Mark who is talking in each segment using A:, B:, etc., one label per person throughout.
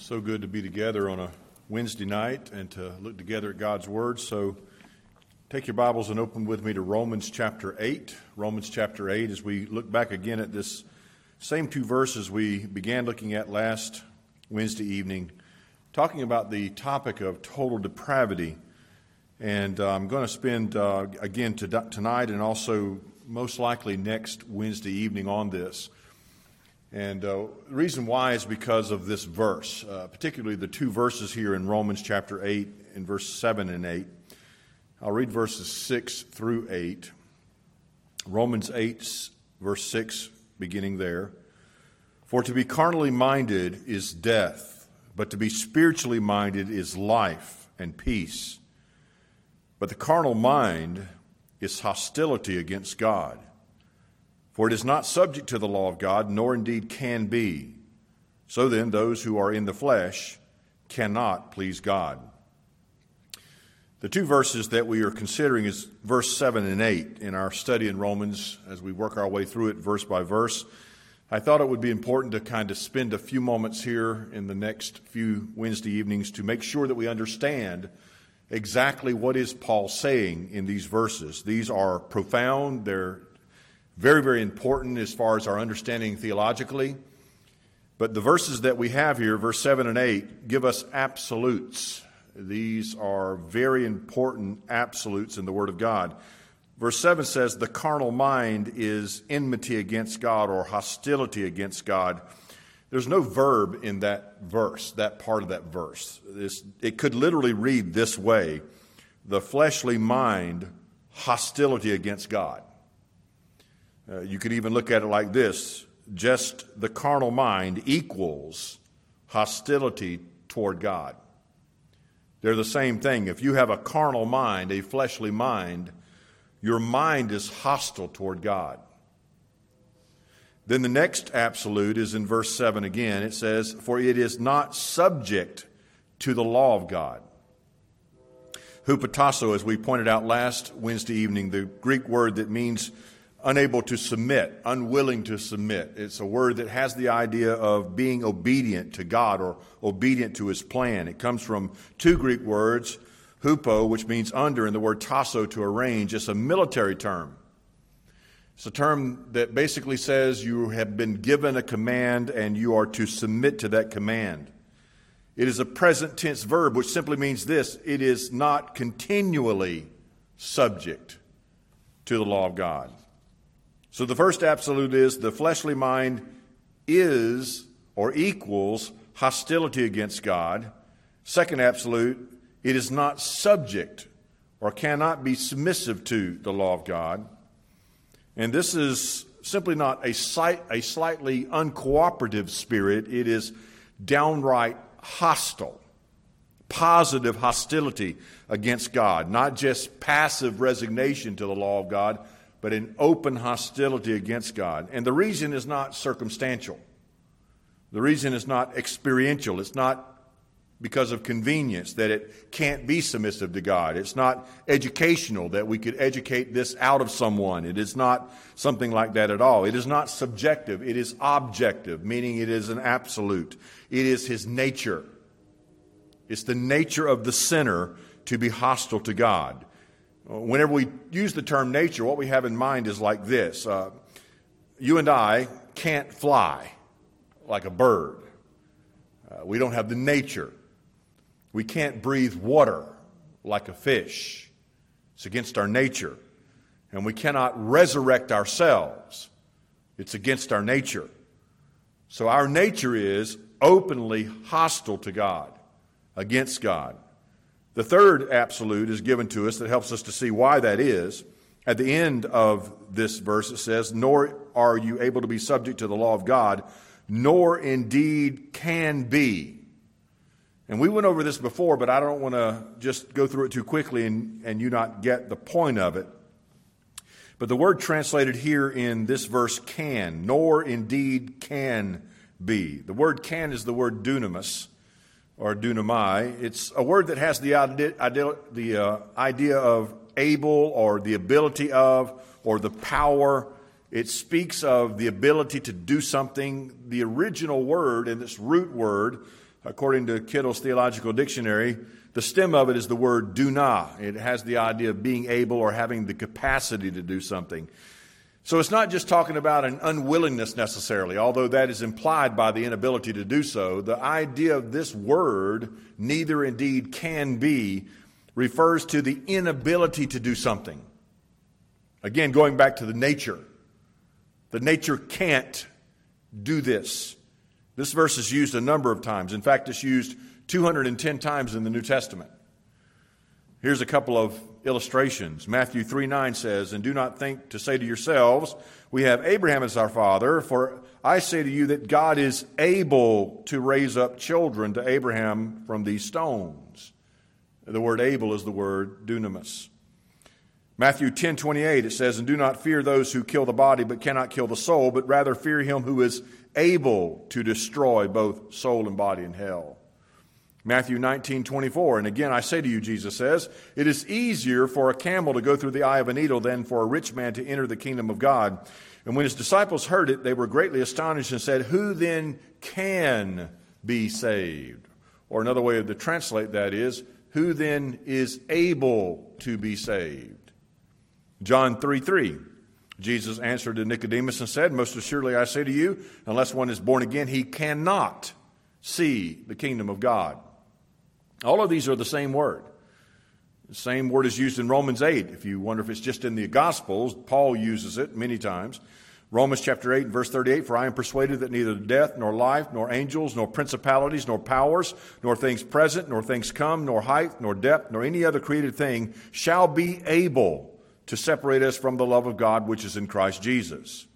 A: So good to be together on a Wednesday night and to look together at God's Word. So take your Bibles and open with me to Romans chapter 8. Romans chapter 8, as we look back again at this same two verses we began looking at last Wednesday evening, talking about the topic of total depravity. And I'm going to spend, again, tonight and also most likely next Wednesday evening on this. And the reason why is because of this verse, particularly the two verses here in Romans chapter 8 and verse 7 and 8. I'll read verses 6 through 8. Romans 8, verse 6, beginning there. For to be carnally minded is death, but to be spiritually minded is life and peace. But the carnal mind is hostility against God. For it is not subject to the law of God, nor indeed can be. So then, those who are in the flesh cannot please God. The two verses that we are considering is verse 7 and 8 in our study in Romans as we work our way through it verse by verse. I thought it would be important to kind of spend a few moments here in the next few Wednesday evenings to make sure that we understand exactly what is Paul saying in these verses. These are profound. They're very, very important as far as our understanding theologically. But the verses that we have here, verse 7 and 8, give us absolutes. These are very important absolutes in the Word of God. Verse 7 says, the carnal mind is enmity against God or hostility against God. There's no verb in that verse, that part of that verse. It could literally read this way, the fleshly mind, hostility against God. You could even look at it like this, just the carnal mind equals hostility toward God. They're the same thing. If you have a carnal mind, a fleshly mind, your mind is hostile toward God. Then the next absolute is in verse 7 again. It says, for it is not subject to the law of God. Hupotasso, as we pointed out last Wednesday evening, the Greek word that means unable to submit, unwilling to submit. It's a word that has the idea of being obedient to God or obedient to His plan. It comes from two Greek words, hupo, which means under, and the word tasso, to arrange. It's a military term. It's a term that basically says you have been given a command and you are to submit to that command. It is a present tense verb, which simply means this: it is not continually subject to the law of God. So the first absolute is the fleshly mind is or equals hostility against God. Second absolute, it is not subject or cannot be submissive to the law of God. And this is simply not a slightly uncooperative spirit. It is downright hostile, positive hostility against God, not just passive resignation to the law of God, but an open hostility against God. And the reason is not circumstantial. The reason is not experiential. It's not because of convenience that it can't be submissive to God. It's not educational that we could educate this out of someone. It is not something like that at all. It is not subjective. It is objective, meaning it is an absolute. It is his nature. It's the nature of the sinner to be hostile to God. Whenever we use the term nature, what we have in mind is like this. You and I can't fly like a bird. We don't have the nature. We can't breathe water like a fish. It's against our nature. And we cannot resurrect ourselves. It's against our nature. So our nature is openly hostile to God, against God. The third absolute is given to us that helps us to see why that is. At the end of this verse it says, nor are you able to be subject to the law of God, nor indeed can be. And we went over this before, but I don't want to just go through it too quickly and you not get the point of it. But the word translated here in this verse, can, nor indeed can be. The word can is the word dunamis, or dunamai. It's a word that has the idea of able, or the ability of, or the power. It speaks of the ability to do something. The original word, and this root word, According to Kittle's Theological Dictionary, the stem of it is the word dunah. It has the idea of being able or having the capacity to do something. So it's not just talking about an unwillingness necessarily, although that is implied by the inability to do so. The idea of this word, neither indeed can be, refers to the inability to do something. Again, going back to the nature. The nature can't do this. This verse is used a number of times. In fact, it's used 210 times in the New Testament. Here's a couple of illustrations. Matthew 3:9 says, "And do not think to say to yourselves, we have Abraham as our father, for I say to you that God is able to raise up children to Abraham from these stones." The word able is the word dunamis. Matthew 10:28, it says, "And do not fear those who kill the body but cannot kill the soul, but rather fear him who is able to destroy both soul and body in hell." Matthew 19:24, "And again I say to you," Jesus says, "it is easier for a camel to go through the eye of a needle than for a rich man to enter the kingdom of God." And when his disciples heard it, they were greatly astonished and said, "Who then can be saved?" Or another way to translate that is, "Who then is able to be saved?" John 3:3, Jesus answered to Nicodemus and said, "Most assuredly I say to you, unless one is born again, he cannot see the kingdom of God." All of these are the same word. The same word is used in Romans 8. If you wonder if it's just in the Gospels, Paul uses it many times. Romans chapter 8, verse 38, "For I am persuaded that neither death, nor life, nor angels, nor principalities, nor powers, nor things present, nor things come, nor height, nor depth, nor any other created thing shall be able to separate us from the love of God which is in Christ Jesus."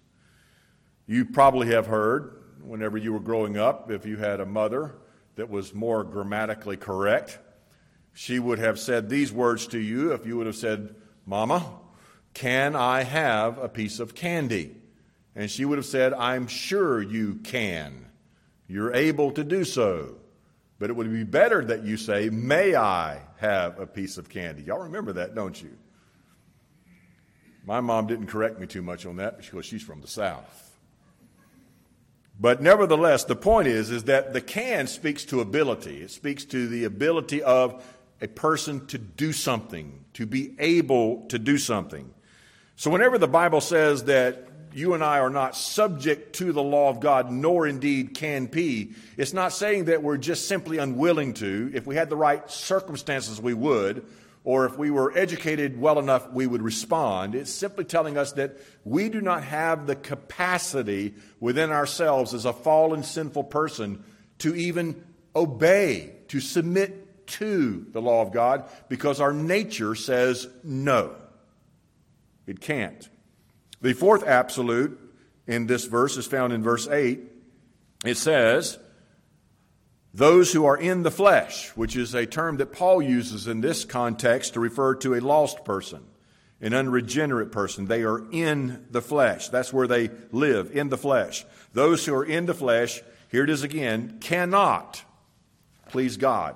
A: You probably have heard, whenever you were growing up, if you had a mother that was more grammatically correct, she would have said these words to you. If you would have said, "Mama, can I have a piece of candy?" And she would have said, "I'm sure you can. You're able to do so. But it would be better that you say, 'May I have a piece of candy?'" Y'all remember that, don't you? My mom didn't correct me too much on that because she's from the South. But nevertheless, the point is that the can speaks to ability. It speaks to the ability of a person to do something, to be able to do something. So whenever the Bible says that you and I are not subject to the law of God, nor indeed can be, it's not saying that we're just simply unwilling to. If we had the right circumstances, we would. Or if we were educated well enough, we would respond. It's simply telling us that we do not have the capacity within ourselves as a fallen, sinful person to even obey, to submit to the law of God, because our nature says no. It can't. The fourth absolute in this verse is found in verse 8. It says, "Those who are in the flesh," which is a term that Paul uses in this context to refer to a lost person, an unregenerate person. They are in the flesh. That's where they live, in the flesh. Those who are in the flesh, here it is again, cannot please God.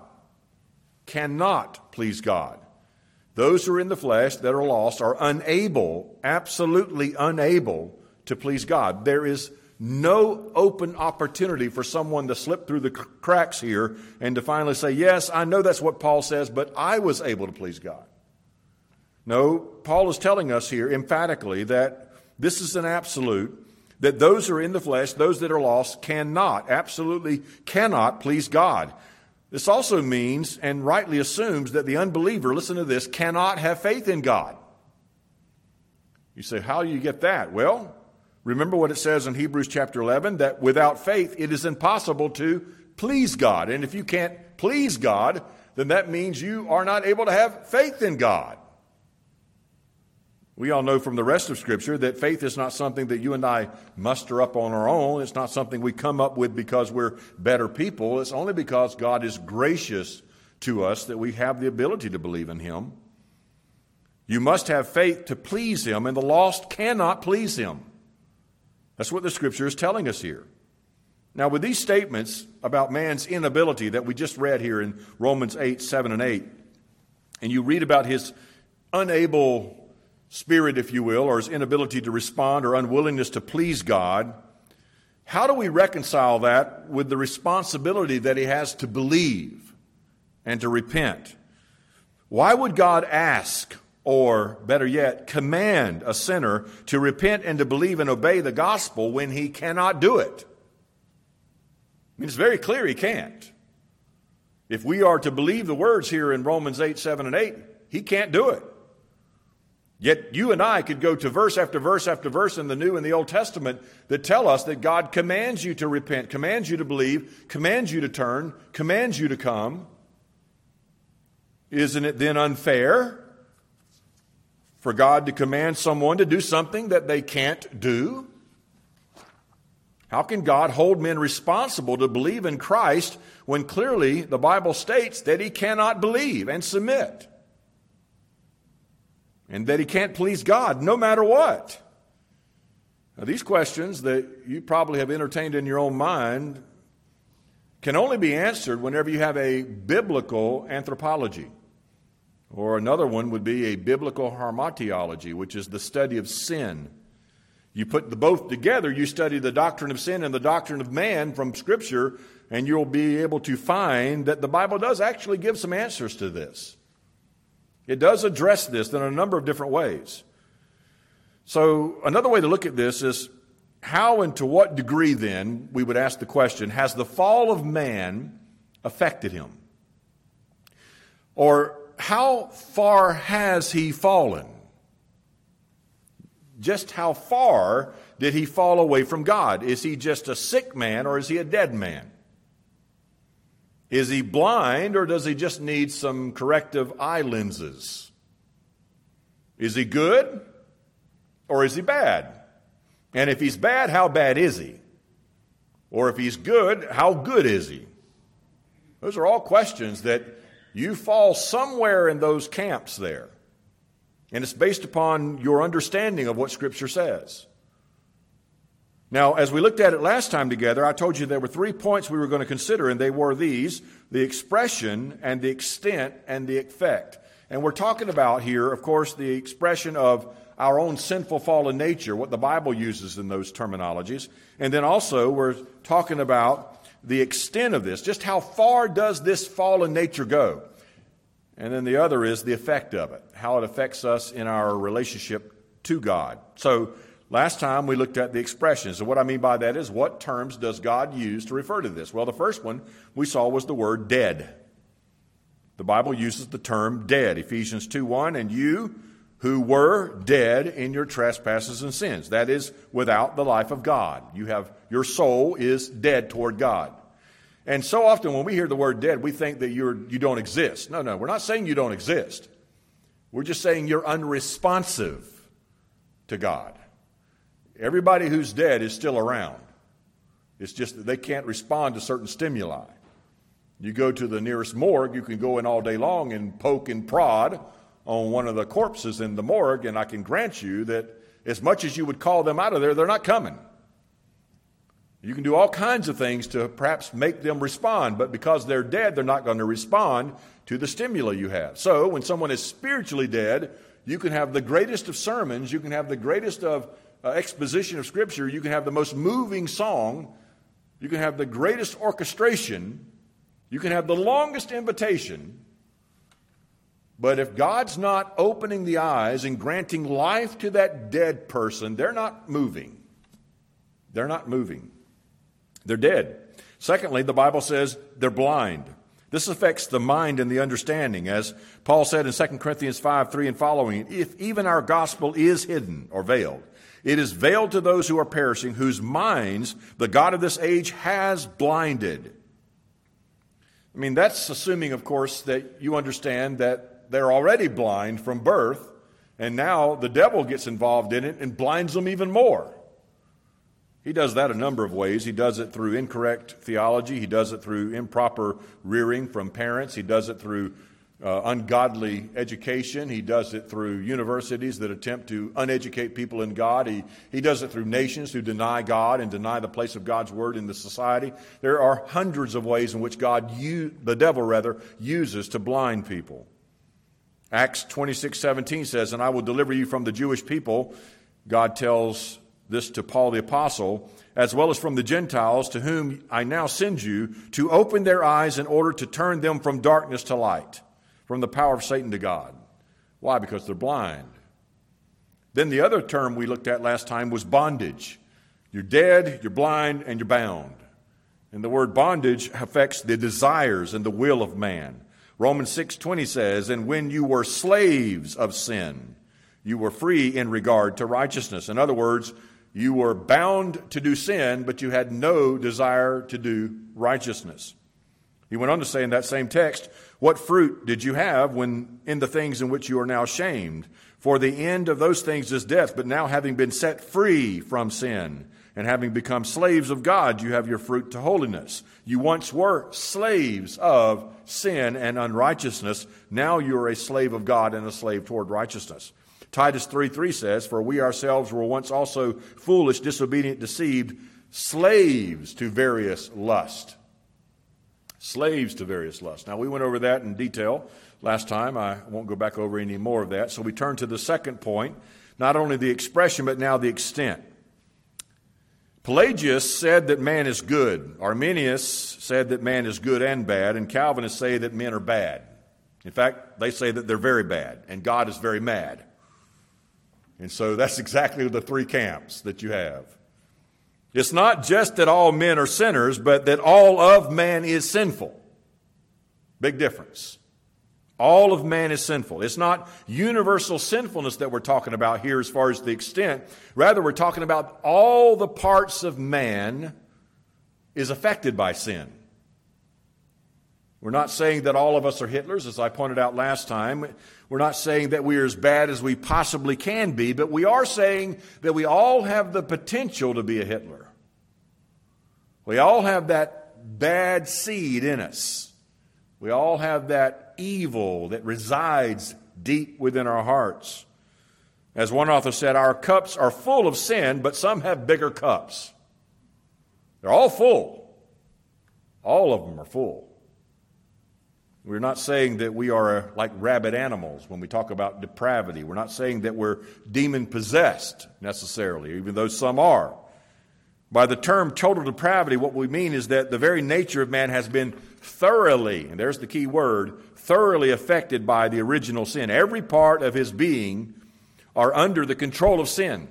A: Cannot please God. Those who are in the flesh that are lost are unable, absolutely unable to please God. There is no open opportunity for someone to slip through the cracks here and to finally say, "Yes, I know that's what Paul says, but I was able to please God." No, Paul is telling us here emphatically that this is an absolute, that those who are in the flesh, those that are lost, cannot, absolutely cannot please God. This also means, and rightly assumes, that the unbeliever, listen to this, cannot have faith in God. You say, how do you get that? Well, remember what it says in Hebrews chapter 11, that without faith it is impossible to please God. And if you can't please God, then that means you are not able to have faith in God. We all know from the rest of Scripture that faith is not something that you and I muster up on our own. It's not something we come up with because we're better people. It's only because God is gracious to us that we have the ability to believe in Him. You must have faith to please Him, and the lost cannot please Him. That's what the Scripture is telling us here. Now, with these statements about man's inability that we just read here in Romans 8, 7, and 8, and you read about his unable spirit, if you will, or his inability to respond or unwillingness to please God, How do we reconcile that with the responsibility that he has to believe and to repent? Why would God ask, or better yet, command a sinner to repent and to believe and obey the gospel when he cannot do it? I mean, it's very clear he can't. If we are to believe the words here in Romans 8, 7, and 8, he can't do it. Yet you and I could go to verse after verse after verse in the New and the Old Testament that tell us that God commands you to repent, commands you to believe, commands you to turn, commands you to come. Isn't it then unfair for God to command someone to do something that they can't do? How can God hold men responsible to believe in Christ when clearly the Bible states that he cannot believe and submit? And that he can't please God no matter what? Now, these questions that you probably have entertained in your own mind can only be answered whenever you have a biblical anthropology. Or another one would be a biblical hamartiology, which is the study of sin. You put the both together, you study the doctrine of sin and the doctrine of man from Scripture, and you'll be able to find that the Bible does actually give some answers to this. It does address this in a number of different ways. So another way to look at this is how and to what degree then, we would ask the question, has the fall of man affected him? Or how far has he fallen? Just how far did he fall away from God? Is he just a sick man or is he a dead man? Is he blind or does he just need some corrective eye lenses? Is he good or is he bad? And if he's bad, how bad is he? Or if he's good, how good is he? Those are all questions that you fall somewhere in those camps there. And it's based upon your understanding of what Scripture says. Now, as we looked at it last time together, I told you there were 3 points we were going to consider, and they were these: the expression and the extent and the effect. And we're talking about here, of course, the expression of our own sinful fallen nature, what the Bible uses in those terminologies. And then also we're talking about the extent of this, just how far does this fallen nature go? And then the other is the effect of it, how it affects us in our relationship to God. So last time we looked at the expressions. And what I mean by that is, what terms does God use to refer to this? Well, the first one we saw was the word dead. The Bible uses the term dead. Ephesians 2:1, and you who were dead in your trespasses and sins. That is, without the life of God. Your soul is dead toward God. And so often when we hear the word dead, we think that you don't exist. No, we're not saying you don't exist. We're just saying you're unresponsive to God. Everybody who's dead is still around. It's just that they can't respond to certain stimuli. You go to the nearest morgue, you can go in all day long and poke and prod on one of the corpses in the morgue, and I can grant you that as much as you would call them out of there, they're not coming. You can do all kinds of things to perhaps make them respond, but because they're dead, they're not going to respond to the stimuli you have. So when someone is spiritually dead, you can have the greatest of sermons, you can have the greatest of exposition of Scripture, you can have the most moving song, you can have the greatest orchestration, you can have the longest invitation, but if God's not opening the eyes and granting life to that dead person, they're not moving. They're not moving. They're dead. Secondly, the Bible says they're blind. This affects the mind and the understanding. As Paul said in 2 Corinthians 5:3 and following, if even our gospel is hidden or veiled, it is veiled to those who are perishing, whose minds the God of this age has blinded. I mean, that's assuming, of course, that you understand that they're already blind from birth, and now the devil gets involved in it and blinds them even more. He does that a number of ways. He does it through incorrect theology. He does it through improper rearing from parents. He does it through ungodly education. He does it through universities that attempt to uneducate people in God. He does it through nations who deny God and deny the place of God's word in the society. There are hundreds of ways in which the devil uses to blind people. Acts 26:17 says, and I will deliver you from the Jewish people, God tells this to Paul the Apostle, as well as from the Gentiles, to whom I now send you, to open their eyes in order to turn them from darkness to light, from the power of Satan to God. Why? Because they're blind. Then the other term we looked at last time was bondage. You're dead, you're blind, and you're bound. And the word bondage affects the desires and the will of man. Romans 6:20 says, and when you were slaves of sin, you were free in regard to righteousness. In other words, you were bound to do sin, but you had no desire to do righteousness. He went on to say in that same text, what fruit did you have when in the things in which you are now shamed? For the end of those things is death, but now having been set free from sin and having become slaves of God, you have your fruit to holiness. You once were slaves of sin and unrighteousness. Now you are a slave of God and a slave toward righteousness. Titus 3:3 says, for we ourselves were once also foolish, disobedient, deceived, slaves to various lust. Slaves to various lust. Now, we went over that in detail last time. I won't go back over any more of that. So we turn to the second point, not only the expression, but now the extent. Pelagius said that man is good. Arminius said that man is good and bad. And Calvinists say that men are bad. In fact, they say that they're very bad, and God is very mad. And so that's exactly the three camps that you have. It's not just that all men are sinners, but that all of man is sinful. Big difference. All of man is sinful. It's not universal sinfulness that we're talking about here as far as the extent. Rather, we're talking about all the parts of man is affected by sin. We're not saying that all of us are Hitlers, as I pointed out last time. We're not saying that we are as bad as we possibly can be, but we are saying that we all have the potential to be a Hitler. We all have that bad seed in us. We all have that evil that resides deep within our hearts. As one author said, our cups are full of sin, but some have bigger cups. They're all full. All of them are full. We're not saying that we are like rabid animals when we talk about depravity. We're not saying that we're demon-possessed necessarily, even though some are. By the term total depravity, what we mean is that the very nature of man has been thoroughly, and there's the key word, thoroughly affected by the original sin. Every part of his being are under the control of sin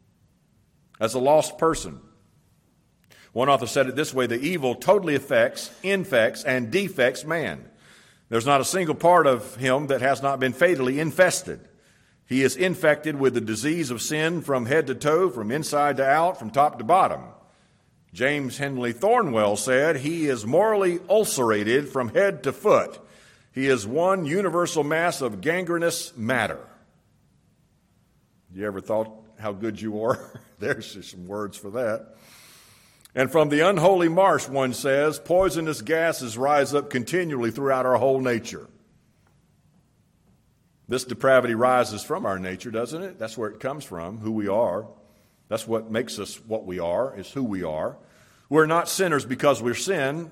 A: as a lost person. One author said it this way, the evil totally affects, infects, and defects man. There's not a single part of him that has not been fatally infested. He is infected with the disease of sin from head to toe, from inside to out, from top to bottom. James Henley Thornwell said, he is morally ulcerated from head to foot. He is one universal mass of gangrenous matter. You ever thought how good you are? There's just some words for that. And from the unholy marsh, one says, poisonous gases rise up continually throughout our whole nature. This depravity rises from our nature, doesn't it? That's where it comes from, who we are. That's what makes us what we are, is who we are. We're not sinners because we sin,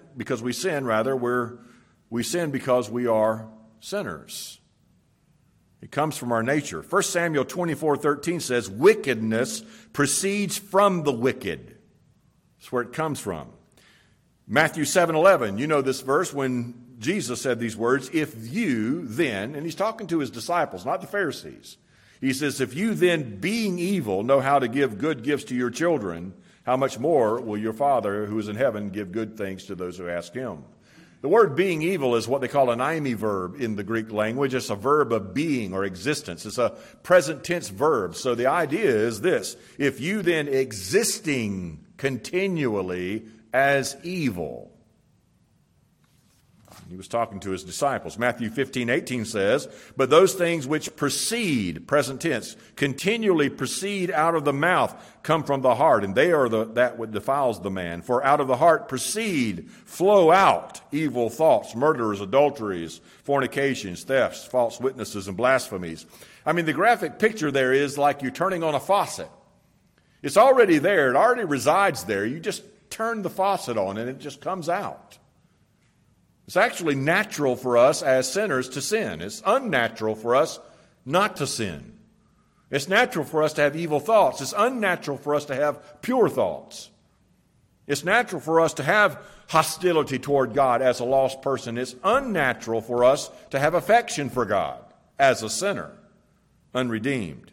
A: we sin because we are sinners. It comes from our nature. 1 Samuel 24:13 says, wickedness proceeds from the wicked. That's where it comes from. Matthew 7:11, you know this verse when Jesus said these words, if you then, and he's talking to his disciples, not the Pharisees. He says, if you then, being evil, know how to give good gifts to your children, how much more will your Father who is in heaven give good things to those who ask him? The word being evil is what they call an aimi verb in the Greek language. It's a verb of being or existence. It's a present tense verb. So the idea is this, if you then existing continually as evil. He was talking to his disciples. Matthew 15:18 says, but those things which proceed, present tense, continually proceed out of the mouth, come from the heart, and they are that what defiles the man. For out of the heart flow out evil thoughts, murders, adulteries, fornications, thefts, false witnesses, and blasphemies. I mean, the graphic picture there is like you're turning on a faucet. It's already there. It already resides there. You just turn the faucet on and it just comes out. It's actually natural for us as sinners to sin. It's unnatural for us not to sin. It's natural for us to have evil thoughts. It's unnatural for us to have pure thoughts. It's natural for us to have hostility toward God as a lost person. It's unnatural for us to have affection for God as a sinner, unredeemed.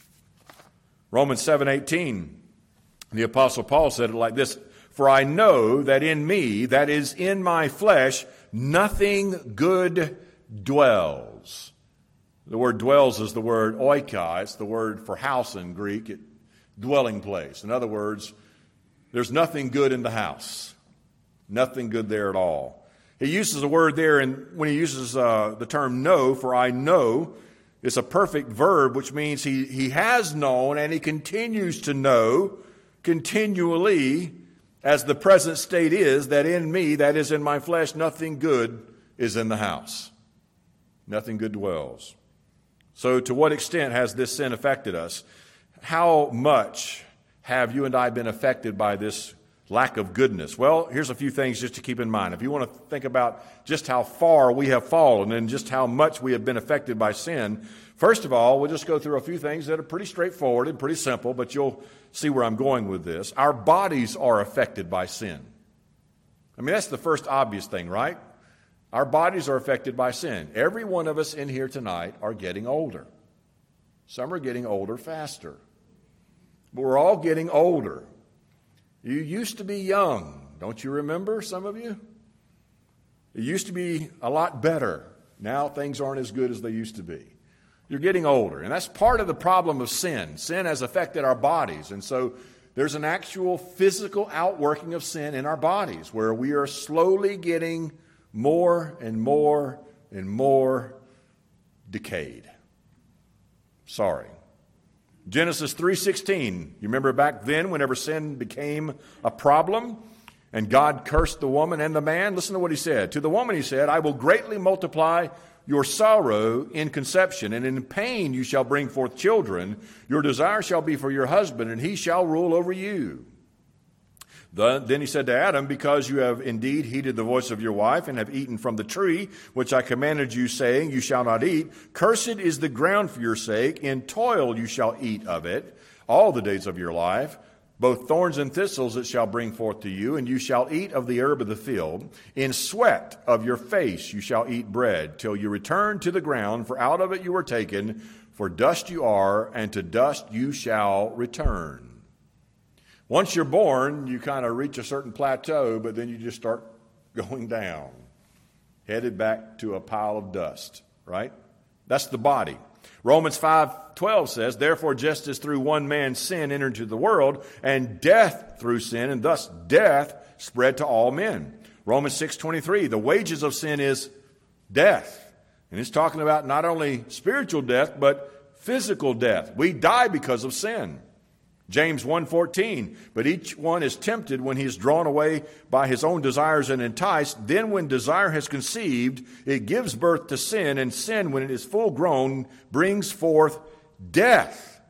A: Romans 7:18, the Apostle Paul said it like this, "For I know that in me, that is in my flesh, nothing good dwells." The word dwells is the word oika. It's the word for house in Greek, dwelling place. In other words, there's nothing good in the house. Nothing good there at all. He uses a word there, and when he uses the term know, for I know, it's a perfect verb, which means he has known and he continues to know continually, as the present state is, that in me, that is in my flesh, nothing good is in the house. Nothing good dwells. So to what extent has this sin affected us? How much have you and I been affected by this lack of goodness? Well, here's a few things just to keep in mind. If you want to think about just how far we have fallen and just how much we have been affected by sin, first of all, we'll just go through a few things that are pretty straightforward and pretty simple, but you'll see where I'm going with this. Our bodies are affected by sin. I mean, that's the first obvious thing, right? Our bodies are affected by sin. Every one of us in here tonight are getting older. Some are getting older faster. But we're all getting older. You used to be young. Don't you remember, some of you? It used to be a lot better. Now things aren't as good as they used to be. You're getting older. And that's part of the problem of sin. Sin has affected our bodies. And so there's an actual physical outworking of sin in our bodies where we are slowly getting more and more and more decayed. Sorry. Genesis 3:16. You remember back then whenever sin became a problem and God cursed the woman and the man? Listen to what he said. To the woman he said, "I will greatly multiply your sorrow in conception, and in pain you shall bring forth children. Your desire shall be for your husband, and he shall rule over you." Then he said to Adam, "Because you have indeed heeded the voice of your wife and have eaten from the tree, which I commanded you, saying, you shall not eat, cursed is the ground for your sake. In toil you shall eat of it all the days of your life. Both thorns and thistles it shall bring forth to you, and you shall eat of the herb of the field. In sweat of your face you shall eat bread, till you return to the ground, for out of it you were taken, for dust you are, and to dust you shall return." Once you're born, you kind of reach a certain plateau, but then you just start going down, headed back to a pile of dust, right? That's the body. Romans 5:12 says, "Therefore, just as through one man sin entered into the world, and death through sin, and thus death spread to all men." Romans 6:23, "The wages of sin is death." And it's talking about not only spiritual death, but physical death. We die because of sin. James 1:14, "But each one is tempted when he is drawn away by his own desires and enticed. Then when desire has conceived, it gives birth to sin, and sin, when it is full grown, brings forth death."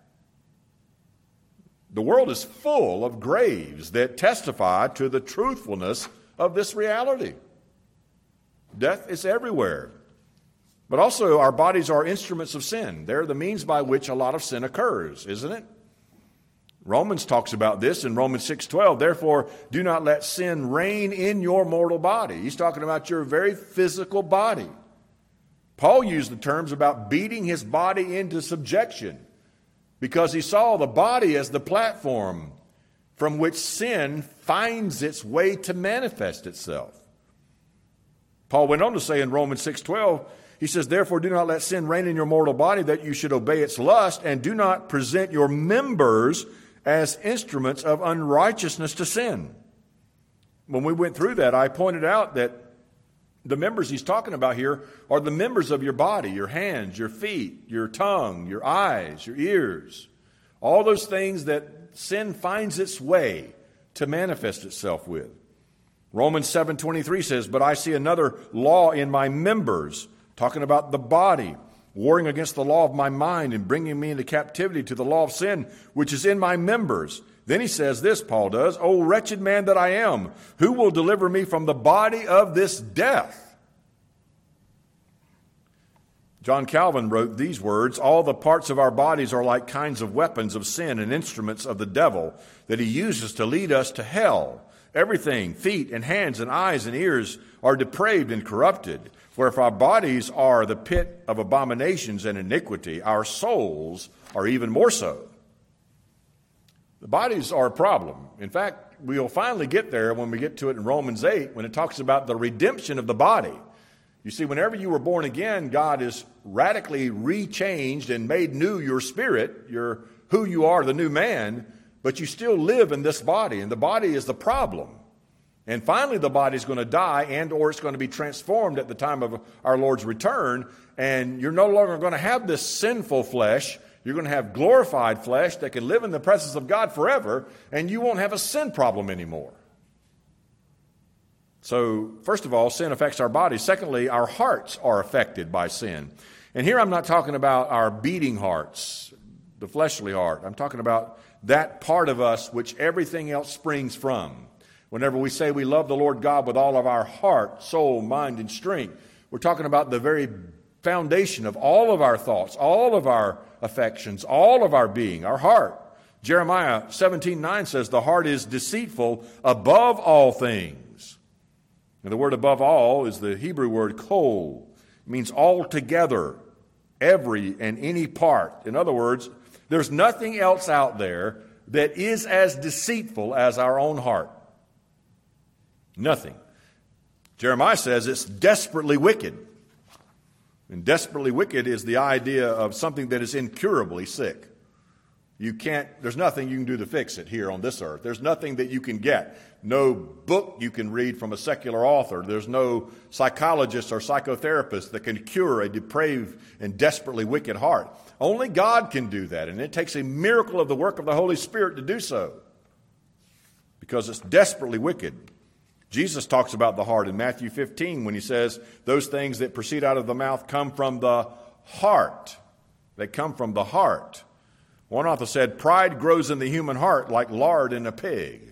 A: The world is full of graves that testify to the truthfulness of this reality. Death is everywhere. But also our bodies are instruments of sin. They're the means by which a lot of sin occurs, isn't it? Romans talks about this in Romans 6:12. "Therefore, do not let sin reign in your mortal body." He's talking about your very physical body. Paul used the terms about beating his body into subjection because he saw the body as the platform from which sin finds its way to manifest itself. Paul went on to say in Romans 6:12, he says, "Therefore, do not let sin reign in your mortal body, that you should obey its lust, and do not present your members as instruments of unrighteousness to sin." When we went through that, I pointed out that the members he's talking about here are the members of your body, your hands, your feet, your tongue, your eyes, your ears, all those things that sin finds its way to manifest itself with. Romans 7:23 says, "But I see another law in my members," talking about the body, "warring against the law of my mind and bringing me into captivity to the law of sin, which is in my members." Then he says this, Paul does, "O wretched man that I am, who will deliver me from the body of this death?" John Calvin wrote these words, "All the parts of our bodies are like kinds of weapons of sin and instruments of the devil that he uses to lead us to hell. Everything, feet and hands and eyes and ears, are depraved and corrupted. For if our bodies are the pit of abominations and iniquity, our souls are even more so." The bodies are a problem. In fact, we'll finally get there when we get to it in Romans 8, when it talks about the redemption of the body. You see, whenever you were born again, God has radically rechanged and made new your spirit, your who you are, the new man, but you still live in this body, and the body is the problem. And finally, the body is going to die, and or it's going to be transformed at the time of our Lord's return, and you're no longer going to have this sinful flesh. You're going to have glorified flesh that can live in the presence of God forever, and you won't have a sin problem anymore. So, first of all, sin affects our bodies. Secondly, our hearts are affected by sin. And here I'm not talking about our beating hearts, the fleshly heart. I'm talking about that part of us which everything else springs from. Whenever we say we love the Lord God with all of our heart, soul, mind, and strength, we're talking about the very foundation of all of our thoughts, all of our affections, all of our being, our heart. Jeremiah 17:9 says, "The heart is deceitful above all things." And the word above all is the Hebrew word kol. It means altogether, every and any part. In other words, there's nothing else out there that is as deceitful as our own heart. Nothing. Jeremiah says it's desperately wicked. And desperately wicked is the idea of something that is incurably sick. There's nothing you can do to fix it here on this earth. There's nothing that you can get. No book you can read from a secular author. There's no psychologist or psychotherapist that can cure a depraved and desperately wicked heart. Only God can do that, and it takes a miracle of the work of the Holy Spirit to do so, because it's desperately wicked. Jesus talks about the heart in Matthew 15 when he says, "Those things that proceed out of the mouth come from the heart." They come from the heart. One author said, "Pride grows in the human heart like lard in a pig."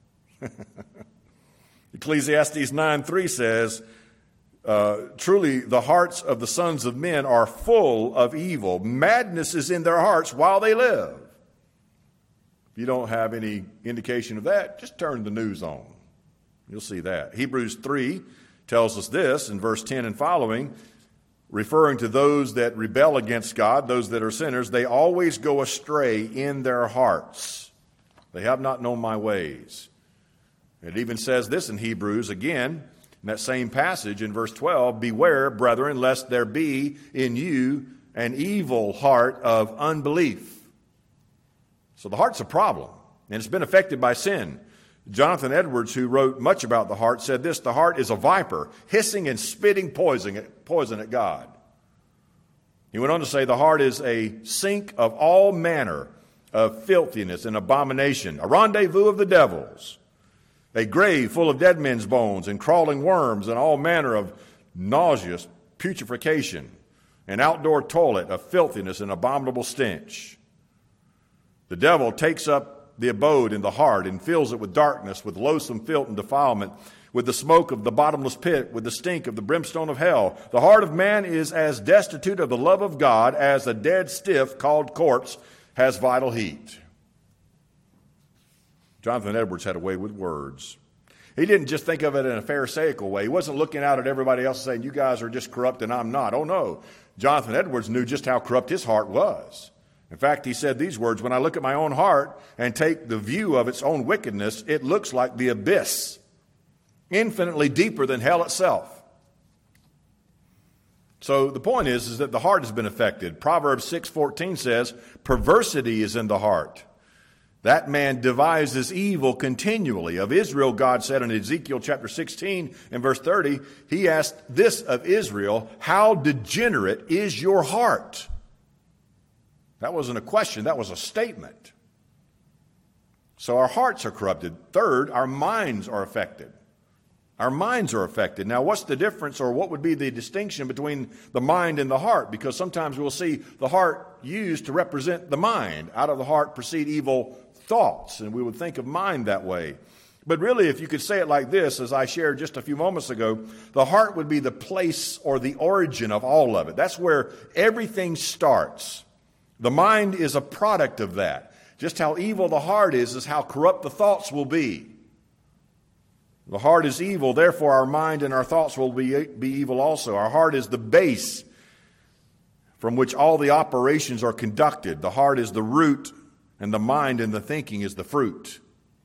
A: Ecclesiastes 9:3 says, "Truly the hearts of the sons of men are full of evil. Madness is in their hearts while they live." If you don't have any indication of that, just turn the news on. You'll see that. Hebrews 3 tells us this in verse 10 and following, referring to those that rebel against God, those that are sinners, "They always go astray in their hearts. They have not known my ways." It even says this in Hebrews again, in that same passage in verse 12, "Beware, brethren, lest there be in you an evil heart of unbelief." So the heart's a problem, and it's been affected by sin. Jonathan Edwards, who wrote much about the heart, said this: "The heart is a viper, hissing and spitting poison at God." He went on to say, "The heart is a sink of all manner of filthiness and abomination, a rendezvous of the devils, a grave full of dead men's bones and crawling worms and all manner of nauseous putrefaction, an outdoor toilet of filthiness and abominable stench. The devil takes up the abode in the heart and fills it with darkness, with loathsome filth and defilement, with the smoke of the bottomless pit, with the stink of the brimstone of hell. The heart of man is as destitute of the love of God as a dead stiff called corpse has vital heat." Jonathan Edwards had a way with words. He didn't just think of it in a pharisaical way. He wasn't looking out at everybody else saying, "You guys are just corrupt and I'm not." Oh no. Jonathan Edwards knew just how corrupt his heart was. In fact, he said these words, "When I look at my own heart and take the view of its own wickedness, it looks like the abyss, infinitely deeper than hell itself." So the point is that the heart has been affected. Proverbs 6:14 says, "Perversity is in the heart. That man devises evil continually." Of Israel, God said in Ezekiel chapter 16 and verse 30, he asked this of Israel, "How degenerate is your heart?" That wasn't a question, that was a statement. So our hearts are corrupted. Third, our minds are affected. Our minds are affected. Now, what's the difference, or what would be the distinction between the mind and the heart? Because sometimes we'll see the heart used to represent the mind. Out of the heart proceed evil thoughts, and we would think of mind that way. But really, if you could say it like this, as I shared just a few moments ago, the heart would be the place or the origin of all of it. That's where everything starts. The mind is a product of that. Just how evil the heart is how corrupt the thoughts will be. The heart is evil, therefore our mind and our thoughts will be evil also. Our heart is the base from which all the operations are conducted. The heart is the root, and the mind and the thinking is the fruit.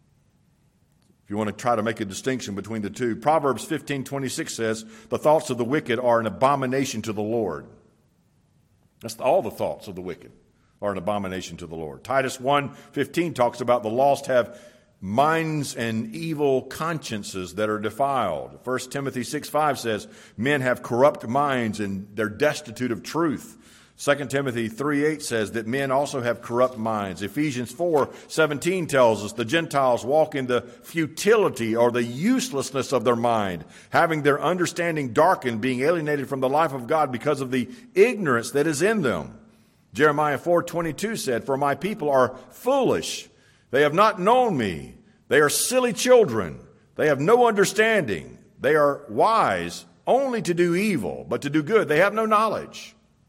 A: If you want to try to make a distinction between the two, Proverbs 15:26 says, the thoughts of the wicked are an abomination to the Lord. That's all the thoughts of the wicked are an abomination to the Lord. Titus 1:15 talks about the lost have minds and evil consciences that are defiled. 1 Timothy 6:5 says, men have corrupt minds and they're destitute of truth. 2 Timothy 3:8 says that men also have corrupt minds. Ephesians 4:17 tells us the Gentiles walk in the futility or the uselessness of their mind, having their understanding darkened, being alienated from the life of God because of the ignorance that is in them. Jeremiah 4:22 said, for my people are foolish. They have not known me. They are silly children. They have no understanding. They are wise only to do evil, but to do good they have no knowledge.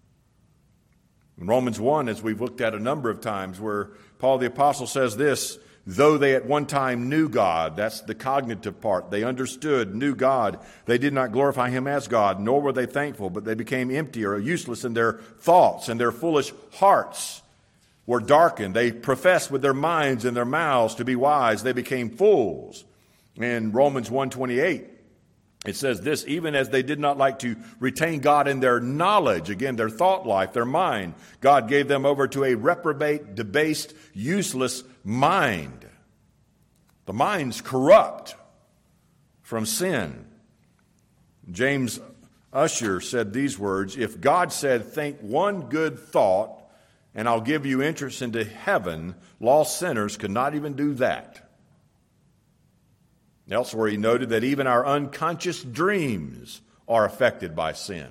A: In Romans 1, as we've looked at a number of times, where Paul the Apostle says this, though they at one time knew God, that's the cognitive part, they understood, knew God, they did not glorify him as God, nor were they thankful, but they became empty or useless in their thoughts, and their foolish hearts were darkened. They professed with their minds and their mouths to be wise. They became fools. In Romans 1:28, it says this, even as they did not like to retain God in their knowledge, again, their thought life, their mind, God gave them over to a reprobate, debased, useless mind. The mind's corrupt from sin. James Ussher said these words, if God said, think one good thought, and I'll give you entrance into heaven, lost sinners could not even do that. Elsewhere, he noted that even our unconscious dreams are affected by sin.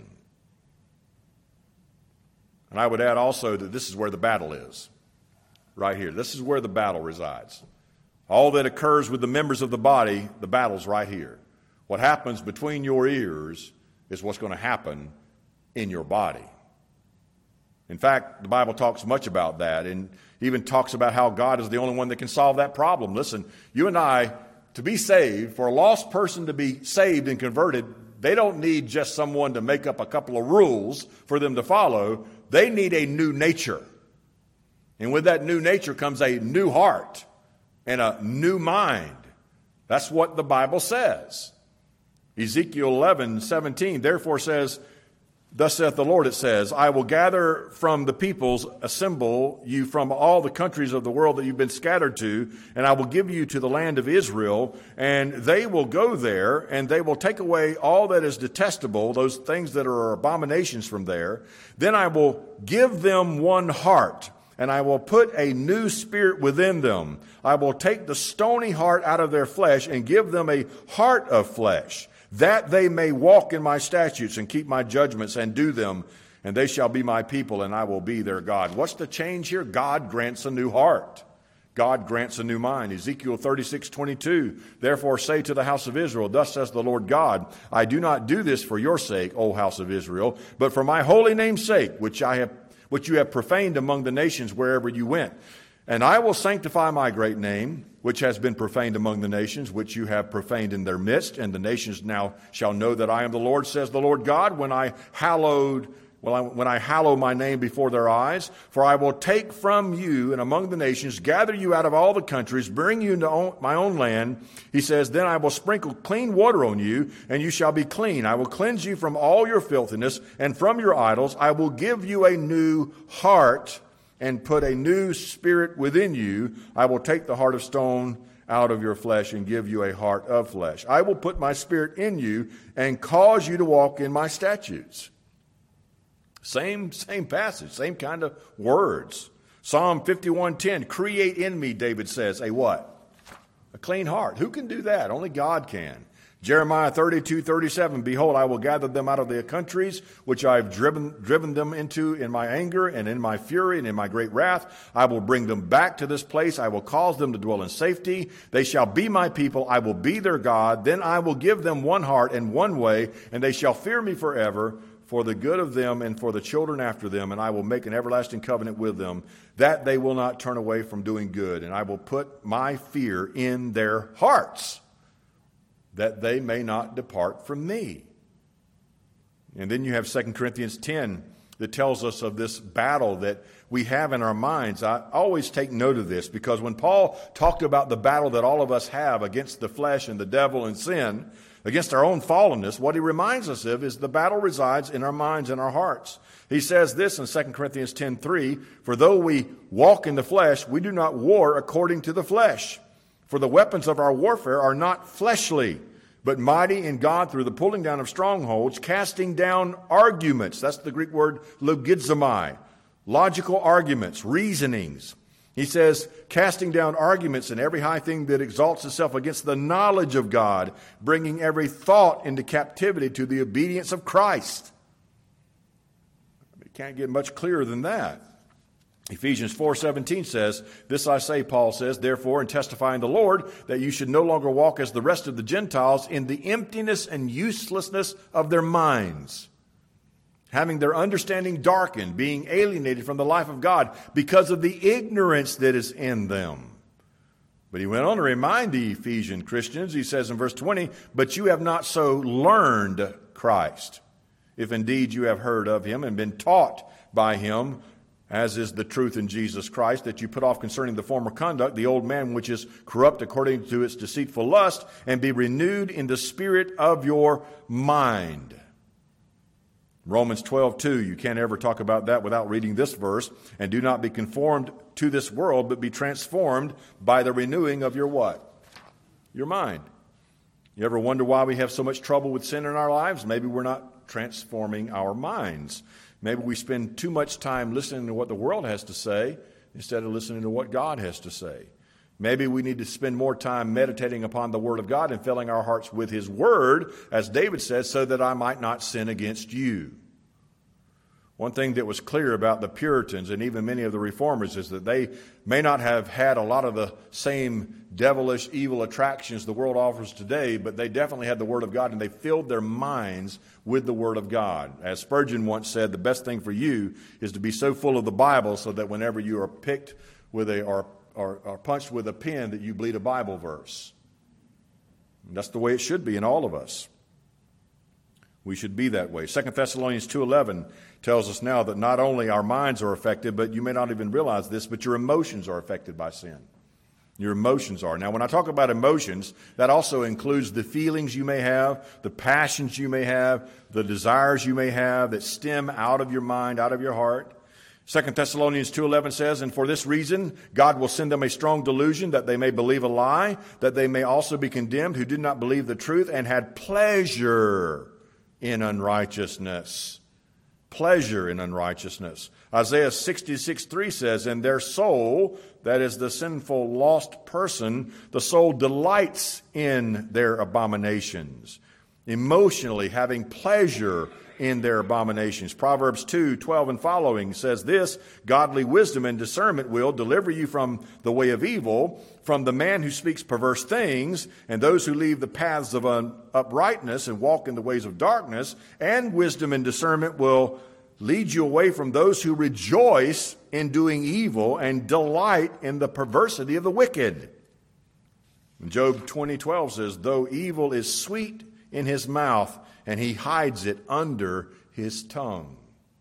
A: And I would add also that this is where the battle is, right here. This is where the battle resides. All that occurs with the members of the body, the battle's right here. What happens between your ears is what's going to happen in your body. In fact, the Bible talks much about that and even talks about how God is the only one that can solve that problem. Listen, you and I, to be saved, for a lost person to be saved and converted, they don't need just someone to make up a couple of rules for them to follow. They need a new nature. And with that new nature comes a new heart and a new mind. That's what the Bible says. Ezekiel 11:17 therefore says, thus saith the Lord, it says, I will gather from the peoples, assemble you from all the countries of the world that you've been scattered to, and I will give you to the land of Israel, and they will go there, and they will take away all that is detestable, those things that are abominations from there. Then I will give them one heart, and I will put a new spirit within them. I will take the stony heart out of their flesh and give them a heart of flesh, that they may walk in my statutes and keep my judgments and do them, and they shall be my people, and I will be their God. What's the change here? God grants a new heart. God grants a new mind. Ezekiel 36:22, therefore say to the house of Israel, thus says the Lord God, I do not do this for your sake, O house of Israel, but for my holy name's sake, which you have profaned among the nations wherever you went. And I will sanctify my great name, which has been profaned among the nations, which you have profaned in their midst. And the nations now shall know that I am the Lord, says the Lord God, when I hallow my name before their eyes. For I will take from you and among the nations, gather you out of all the countries, bring you into my own land. He says, then I will sprinkle clean water on you, and you shall be clean. I will cleanse you from all your filthiness, and from your idols I will give you a new heart, and put a new spirit within you. I will take the heart of stone out of your flesh and give you a heart of flesh. I will put my spirit in you and cause you to walk in my statutes. Same passage, same kind of words. Psalm 51:10, create in me, David says, a what? A clean heart. Who can do that? Only God can. Jeremiah 32:37, behold, I will gather them out of the countries which I have driven them into in my anger and in my fury and in my great wrath. I will bring them back to this place. I will cause them to dwell in safety. They shall be my people. I will be their God. Then I will give them one heart and one way, and they shall fear me forever, for the good of them and for the children after them. And I will make an everlasting covenant with them, that they will not turn away from doing good. And I will put my fear in their hearts, that they may not depart from me. And then you have 2 Corinthians 10 that tells us of this battle that we have in our minds. I always take note of this, because when Paul talked about the battle that all of us have against the flesh and the devil and sin, against our own fallenness, what he reminds us of is the battle resides in our minds and our hearts. He says this in 2 Corinthians 10:3, for though we walk in the flesh, we do not war according to the flesh. For the weapons of our warfare are not fleshly, but mighty in God through the pulling down of strongholds, casting down arguments. That's the Greek word logizomai, logical arguments, reasonings. He says, casting down arguments and every high thing that exalts itself against the knowledge of God, bringing every thought into captivity to the obedience of Christ. It can't get much clearer than that. Ephesians 4:17 says, this I say, Paul says, therefore, and testify in the Lord, that you should no longer walk as the rest of the Gentiles in the emptiness and uselessness of their minds, having their understanding darkened, being alienated from the life of God because of the ignorance that is in them. But he went on to remind the Ephesian Christians, he says in verse 20, but you have not so learned Christ, if indeed you have heard of him and been taught by him, as is the truth in Jesus Christ, that you put off concerning the former conduct, the old man which is corrupt according to its deceitful lust, and be renewed in the spirit of your mind. Romans 12:2, you can't ever talk about that without reading this verse. And do not be conformed to this world, but be transformed by the renewing of your what? Your mind. You ever wonder why we have so much trouble with sin in our lives? Maybe we're not transforming our minds. Maybe we spend too much time listening to what the world has to say instead of listening to what God has to say. Maybe we need to spend more time meditating upon the Word of God and filling our hearts with His Word, as David says, so that I might not sin against you. One thing that was clear about the Puritans and even many of the Reformers is that they may not have had a lot of the same devilish, evil attractions the world offers today, but they definitely had the Word of God, and they filled their minds with the Word of God. As Spurgeon once said, the best thing for you is to be so full of the Bible so that whenever you are picked with or punched with a pen, that you bleed a Bible verse. And that's the way it should be in all of us. We should be that way. 2 Thessalonians 2:11 tells us now that not only our minds are affected, but you may not even realize this, but your emotions are affected by sin. Your emotions are. Now, when I talk about emotions, that also includes the feelings you may have, the passions you may have, the desires you may have that stem out of your mind, out of your heart. 2 Thessalonians 2:11 says, and for this reason, God will send them a strong delusion that they may believe a lie, that they may also be condemned who did not believe the truth and had pleasure in unrighteousness. Pleasure in unrighteousness. Isaiah 66:3 says, and their soul, that is the sinful, lost person, the soul delights in their abominations. Emotionally having pleasure in their abominations. Proverbs 2:12 and following says this, godly wisdom and discernment will deliver you from the way of evil, from the man who speaks perverse things, and those who leave the paths of uprightness and walk in the ways of darkness, and wisdom and discernment will lead you away from those who rejoice in doing evil and delight in the perversity of the wicked. And Job 20:12 says, though evil is sweet in his mouth, and he hides it under his tongue.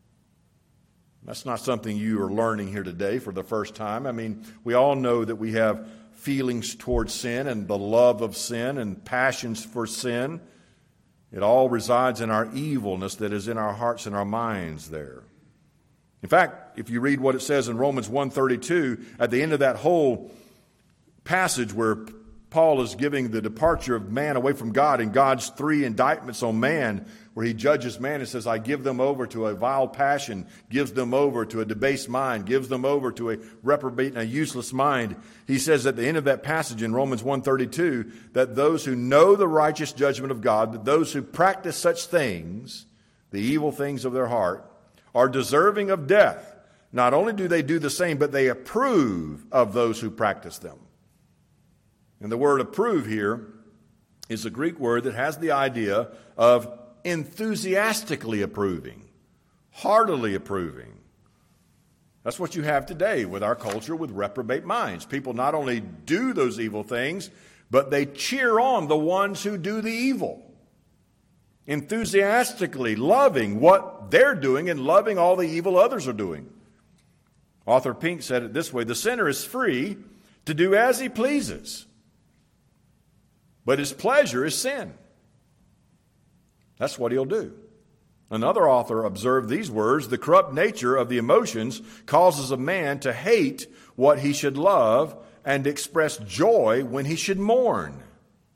A: That's not something you are learning here today for the first time. I mean, we all know that we have feelings towards sin and the love of sin and passions for sin. It all resides in our evilness that is in our hearts and our minds there. In fact, if you read what it says in Romans 1:32, at the end of that whole passage where Paul is giving the departure of man away from God and God's three indictments on man, where he judges man and says, I give them over to a vile passion, gives them over to a debased mind, gives them over to a reprobate and a useless mind. He says at the end of that passage in Romans 1:32 that those who know the righteous judgment of God, that those who practice such things, the evil things of their heart, are deserving of death. Not only do they do the same, but they approve of those who practice them. And the word approve here is a Greek word that has the idea of enthusiastically approving, heartily approving. That's what you have today with our culture with reprobate minds. People not only do those evil things, but they cheer on the ones who do the evil. Enthusiastically loving what they're doing and loving all the evil others are doing. Arthur Pink said it this way: the sinner is free to do as he pleases, but his pleasure is sin. That's what he'll do. Another author observed these words: the corrupt nature of the emotions causes a man to hate what he should love and express joy when he should mourn.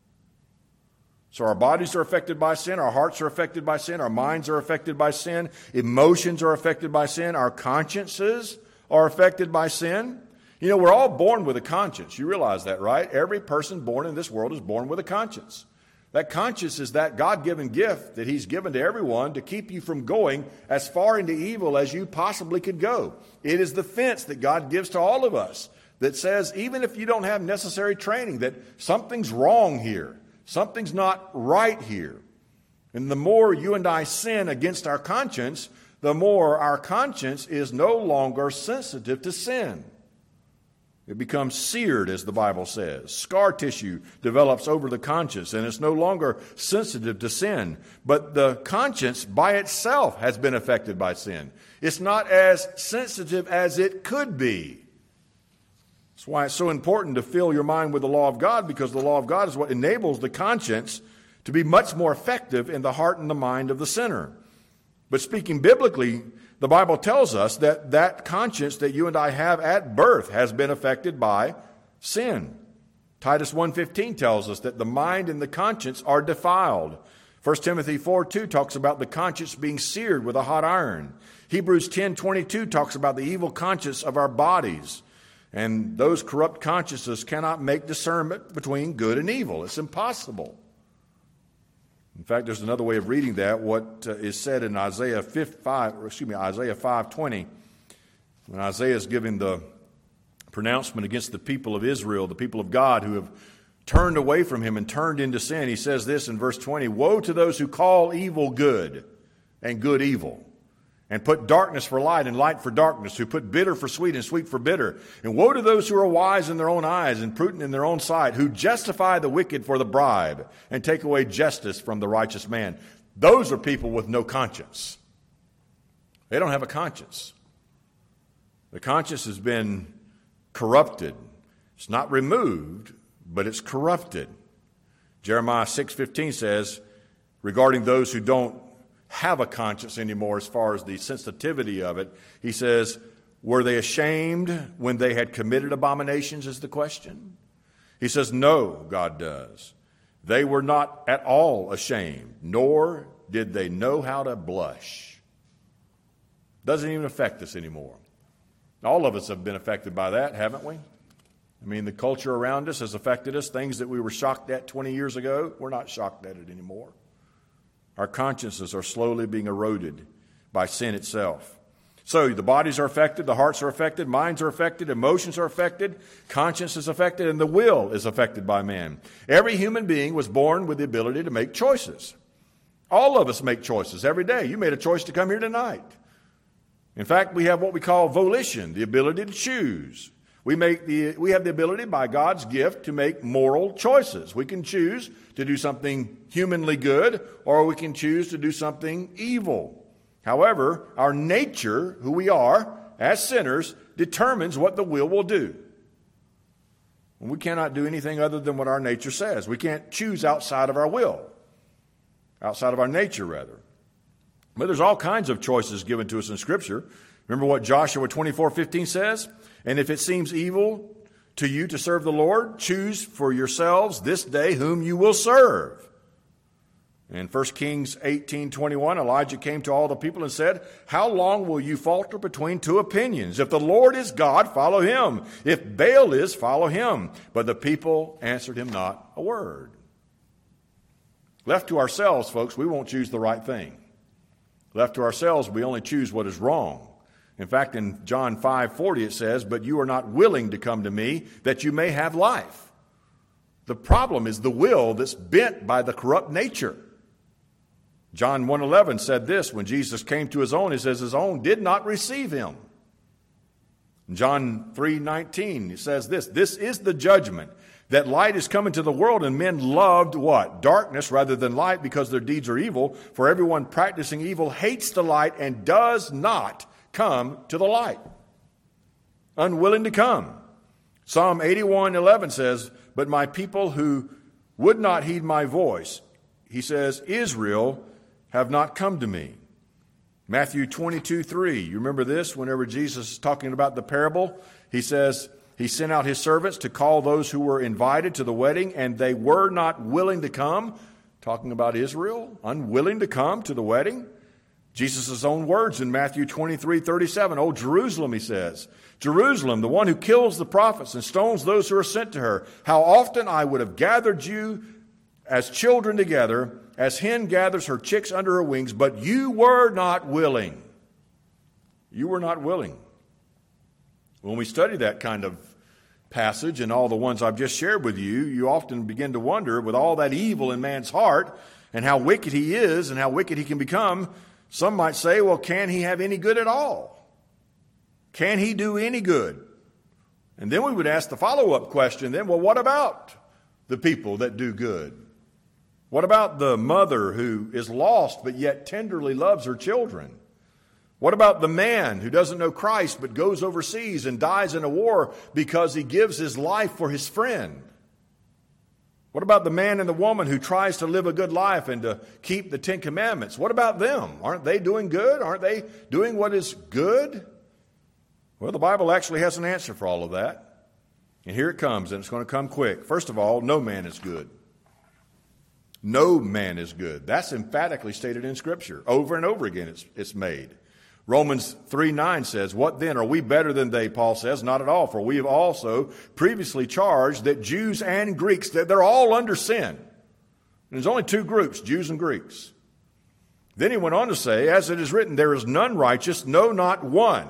A: So our bodies are affected by sin, our hearts are affected by sin, our minds are affected by sin, emotions are affected by sin, our consciences are affected by sin. You know, we're all born with a conscience. You realize that, right? Every person born in this world is born with a conscience. That conscience is that God-given gift that He's given to everyone to keep you from going as far into evil as you possibly could go. It is the fence that God gives to all of us that says, even if you don't have necessary training, that something's wrong here. Something's not right here. And the more you and I sin against our conscience, the more our conscience is no longer sensitive to sin. It becomes seared, as the Bible says. Scar tissue develops over the conscience, and it's no longer sensitive to sin. But the conscience by itself has been affected by sin. It's not as sensitive as it could be. That's why it's so important to fill your mind with the law of God, because the law of God is what enables the conscience to be much more effective in the heart and the mind of the sinner. But speaking biblically, the Bible tells us that that conscience that you and I have at birth has been affected by sin. Titus 1:15 tells us that the mind and the conscience are defiled. 1 Timothy 4:2 talks about the conscience being seared with a hot iron. Hebrews 10:22 talks about the evil conscience of our bodies. And those corrupt consciences cannot make discernment between good and evil. It's impossible. In fact, there's another way of reading that. What is said in Isaiah 5:20, when Isaiah is giving the pronouncement against the people of Israel, the people of God who have turned away from Him and turned into sin. He says this in verse 20: "Woe to those who call evil good and good evil, and put darkness for light and light for darkness, who put bitter for sweet and sweet for bitter. And woe to those who are wise in their own eyes and prudent in their own sight, who justify the wicked for the bribe and take away justice from the righteous man." Those are people with no conscience. They don't have a conscience. The conscience has been corrupted. It's not removed, but it's corrupted. Jeremiah 6:15 says, regarding those who don't have a conscience anymore as far as the sensitivity of it, he says, were they ashamed when they had committed abominations is the question. He says, no, God does. They were not at all ashamed, nor did they know how to blush. Doesn't even affect us anymore. All of us have been affected by that, haven't we? I mean, the culture around us has affected us. Things that we were shocked at 20 years ago, we're not shocked at it anymore. Our consciences are slowly being eroded by sin itself. So the bodies are affected, the hearts are affected, minds are affected, emotions are affected, conscience is affected, and the will is affected by man. Every human being was born with the ability to make choices. All of us make choices every day. You made a choice to come here tonight. In fact, we have what we call volition, the ability to choose. We have the ability by God's gift to make moral choices. We can choose to do something humanly good, or we can choose to do something evil. However, our nature, who we are as sinners, determines what the will do. And we cannot do anything other than what our nature says. We can't choose outside of our will, outside of our nature, rather. But there's all kinds of choices given to us in Scripture. Remember what Joshua 24:15 says? And if it seems evil to you to serve the Lord? Choose for yourselves this day whom you will serve. In 1 Kings 18:21, Elijah came to all the people and said, how long will you falter between two opinions? If the Lord is God, follow him. If Baal is, follow him. But the people answered him not a word. Left to ourselves, folks, we won't choose the right thing. Left to ourselves, we only choose what is wrong. In fact, in John 5:40 it says, but you are not willing to come to me that you may have life. The problem is the will that's bent by the corrupt nature. John 1:11 said this, when Jesus came to his own, he says his own did not receive him. In John 3:19 it says this is the judgment, that light is come into the world, and men loved what? Darkness rather than light, because their deeds are evil. For everyone practicing evil hates the light and does not come to the light. Unwilling to come. Psalm 81:11 says, but my people who would not heed my voice, he says, Israel, have not come to me. Matthew 22:3. You remember this? Whenever Jesus is talking about the parable, he says, he sent out his servants to call those who were invited to the wedding, and they were not willing to come. Talking about Israel, unwilling to come to the wedding. Jesus' own words in Matthew 23:37. Oh, Jerusalem, he says, Jerusalem, the one who kills the prophets and stones those who are sent to her. How often I would have gathered you as children together, as hen gathers her chicks under her wings, but you were not willing. You were not willing. When we study that kind of passage and all the ones I've just shared with you, you often begin to wonder, with all that evil in man's heart and how wicked he is and how wicked he can become, some might say, well, can he have any good at all? Can he do any good? And then we would ask the follow-up question then, well, what about the people that do good? What about the mother who is lost but yet tenderly loves her children? What about the man who doesn't know Christ but goes overseas and dies in a war because he gives his life for his friend? What about the man and the woman who tries to live a good life and to keep the Ten Commandments? What about them? Aren't they doing good? Aren't they doing what is good? Well, the Bible actually has an answer for all of that. And here it comes, and it's going to come quick. First of all, no man is good. No man is good. That's emphatically stated in Scripture. Over and over again it's made. Romans 3:9 says, what then? Are we better than they? Paul says, not at all. For we have also previously charged that Jews and Greeks, that they're all under sin. And there's only two groups, Jews and Greeks. Then he went on to say, as it is written, there is none righteous, no, not one.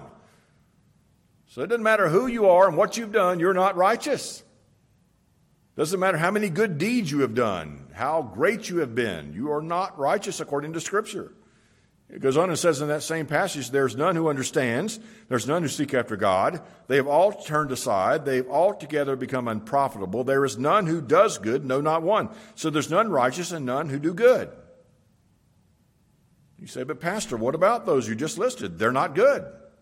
A: So it doesn't matter who you are and what you've done, you're not righteous. Doesn't matter how many good deeds you have done, how great you have been. You are not righteous according to Scripture. It goes on and says in that same passage, there's none who understands. There's none who seek after God. They have all turned aside. They've altogether become unprofitable. There is none who does good, no, not one. So there's none righteous and none who do good. You say, but Pastor, what about those you just listed? They're not good.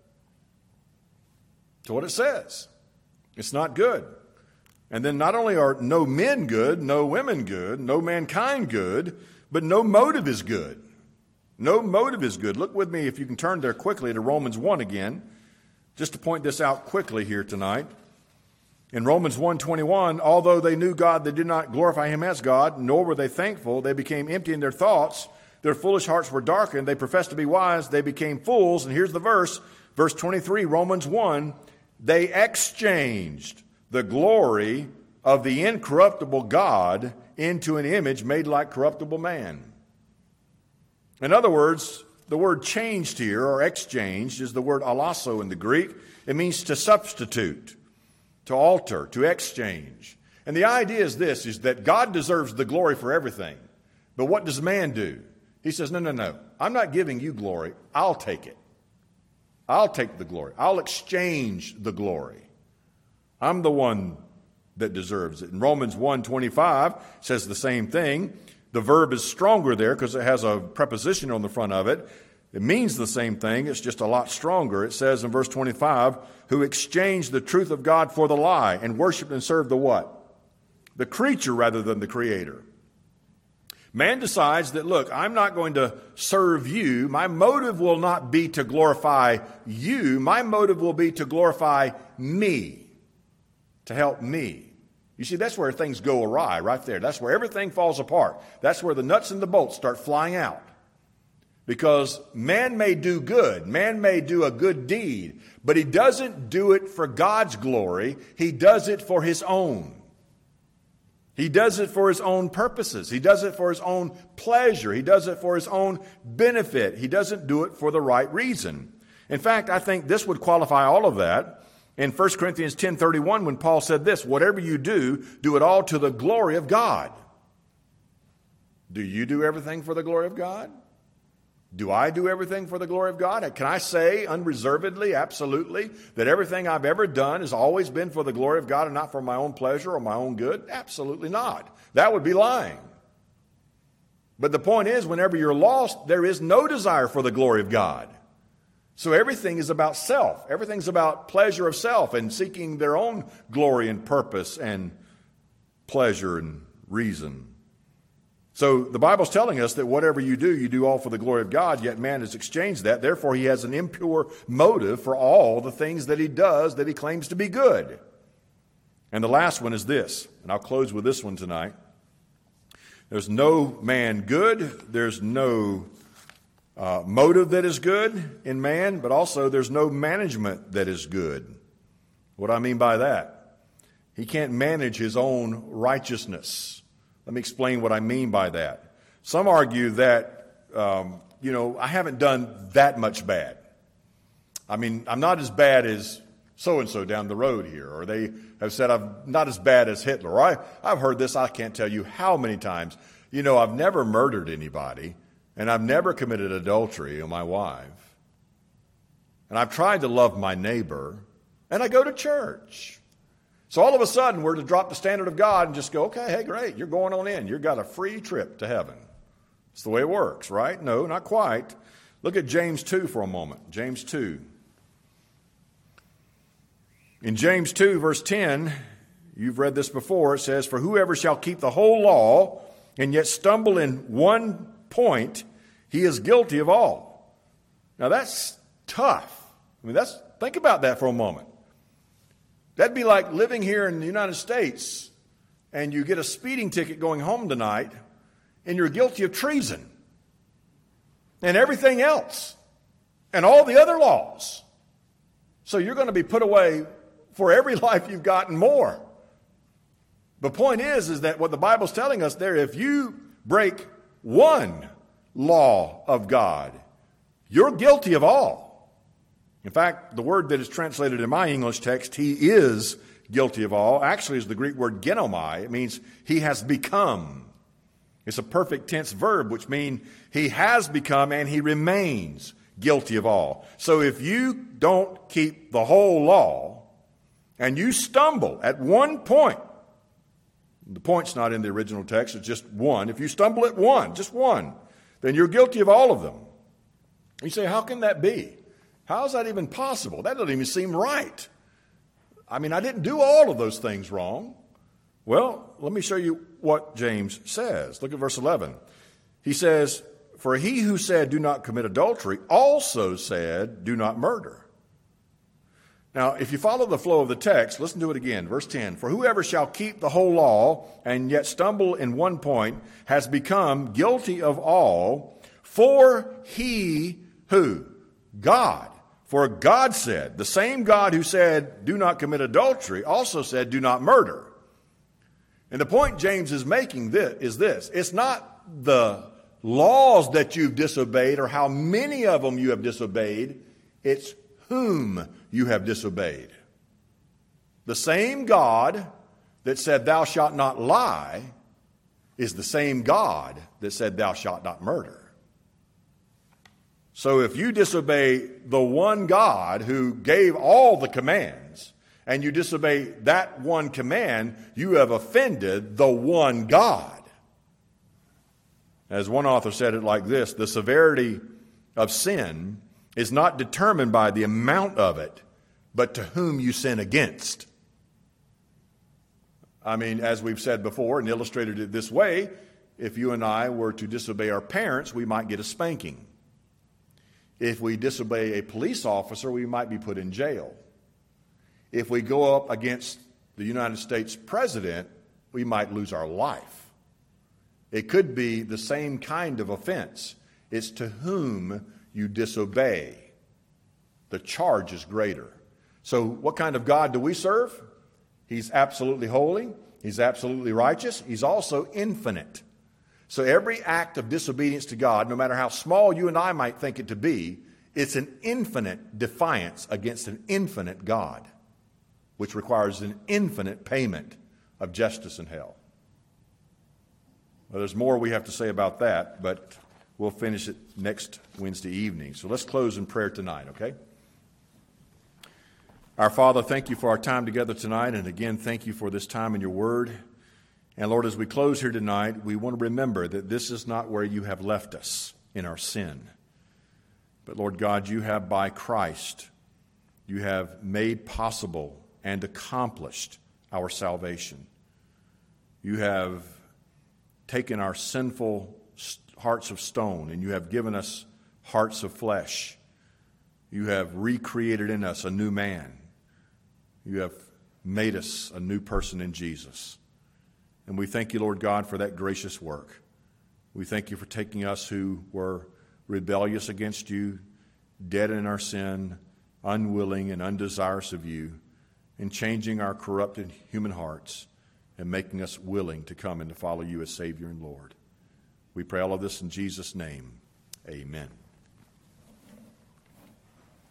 A: That's what it says. It's not good. And then not only are no men good, no women good, no mankind good, but no motive is good. No motive is good. Look with me, if you can turn there quickly, to Romans 1 again, just to point this out quickly here tonight. In Romans 1:21, although they knew God, they did not glorify him as God, nor were they thankful. They became empty in their thoughts. Their foolish hearts were darkened. They professed to be wise. They became fools. And here's the verse, verse 23, Romans 1. They exchanged the glory of the incorruptible God into an image made like corruptible man. In other words, the word changed here, or exchanged, is the word alasso in the Greek. It means to substitute, to alter, to exchange. And the idea is this, is that God deserves the glory for everything. But what does man do? He says, no, I'm not giving you glory. I'll take it. I'll take the glory. I'll exchange the glory. I'm the one that deserves it. In Romans 1:25 says the same thing. The verb is stronger there because it has a preposition on the front of it. It means the same thing. It's just a lot stronger. It says in verse 25, who exchanged the truth of God for the lie and worshiped and served the what? The creature rather than the Creator. Man decides that, look, I'm not going to serve you. My motive will not be to glorify you. My motive will be to glorify me. to help me. You see, that's where things go awry, right there. That's where everything falls apart. That's where the nuts and the bolts start flying out. Because man may do good, man may do a good deed, but he doesn't do it for God's glory. He does it for his own. He does it for his own purposes. He does it for his own pleasure. He does it for his own benefit. He doesn't do it for the right reason. In fact, I think this would qualify all of that in 1 Corinthians 10:31 when Paul said this, whatever you do, do it all to the glory of God. Do you do everything for the glory of God? Do I do everything for the glory of God? Can I say unreservedly, absolutely, that everything I've ever done has always been for the glory of God and not for my own pleasure or my own good? Absolutely not. That would be lying. But the point is, whenever you're lost, there is no desire for the glory of God. So everything is about self. Everything's about pleasure of self and seeking their own glory and purpose and pleasure and reason. So the Bible's telling us that whatever you do all for the glory of God, yet man has exchanged that. Therefore, he has an impure motive for all the things that he does that he claims to be good. And the last one is this, and I'll close with this one tonight. There's no man good. There's no motive that is good in man, but also there's no management that is good. What do I mean by that? He can't manage his own righteousness. Let me explain what I mean by that. Some argue that, I haven't done that much bad. I mean, I'm not as bad as so-and-so down the road here. Or they have said I'm not as bad as Hitler. Or I've heard this, I can't tell you how many times. I've never murdered anybody, and I've never committed adultery on my wife. And I've tried to love my neighbor, and I go to church. So all of a sudden, we're to drop the standard of God and just go, okay, hey, great, you're going on in. You've got a free trip to heaven. It's the way it works, right? No, not quite. Look at James 2 for a moment. James 2. In James 2, verse 10, you've read this before. It says, for whoever shall keep the whole law and yet stumble in one point, he is guilty of all. Now that's tough. Think about that for a moment. That'd be like living here in the United States and you get a speeding ticket going home tonight and you're guilty of treason and everything else and all the other laws. So you're going to be put away for every life you've gotten more. The point is that what the Bible's telling us there, if you break one law of God, you're guilty of all. In fact, the word that is translated in my English text, he is guilty of all, actually is the Greek word genomai. It means he has become. It's a perfect tense verb, which means he has become and he remains guilty of all. So if you don't keep the whole law and you stumble at one point, the point's not in the original text, it's just one. If you stumble at one, just one, then you're guilty of all of them. You say, how can that be? How is that even possible? That doesn't even seem right. I didn't do all of those things wrong. Well, let me show you what James says. Look at verse 11. He says, for he who said, do not commit adultery, also said, do not murder. Now, if you follow the flow of the text, listen to it again. Verse 10, for whoever shall keep the whole law and yet stumble in one point has become guilty of all, for he who? God. For God said, the same God who said, do not commit adultery, also said, do not murder. And the point James is making is this. It's not the laws that you've disobeyed or how many of them you have disobeyed. It's whom you have disobeyed. The same God that said, thou shalt not lie, is the same God that said, thou shalt not murder. So if you disobey the one God who gave all the commands, and you disobey that one command, you have offended the one God. As one author said it like this, the severity of sin is not determined by the amount of it, but to whom you sin against. As we've said before and illustrated it this way, if you and I were to disobey our parents, we might get a spanking. If we disobey a police officer, we might be put in jail. If we go up against the United States president, we might lose our life. It could be the same kind of offense. It's to whom you disobey. The charge is greater. So what kind of God do we serve? He's absolutely holy. He's absolutely righteous. He's also infinite. So every act of disobedience to God, no matter how small you and I might think it to be, it's an infinite defiance against an infinite God, which requires an infinite payment of justice and hell. Well, there's more we have to say about that, but we'll finish it next Wednesday evening. So let's close in prayer tonight, okay? Our Father, thank you for our time together tonight, and again, thank you for this time in your word. And Lord, as we close here tonight, we want to remember that this is not where you have left us in our sin. But Lord God, you have by Christ, you have made possible and accomplished our salvation. You have taken our sinful hearts of stone and you have given us hearts of flesh. You have recreated in us a new man. You have made us a new person in Jesus. And we thank you, Lord God, for that gracious work. We thank you for taking us who were rebellious against you, dead in our sin, unwilling and undesirous of you, and changing our corrupted human hearts and making us willing to come and to follow you as Savior and Lord. We pray all of this in Jesus' name. Amen.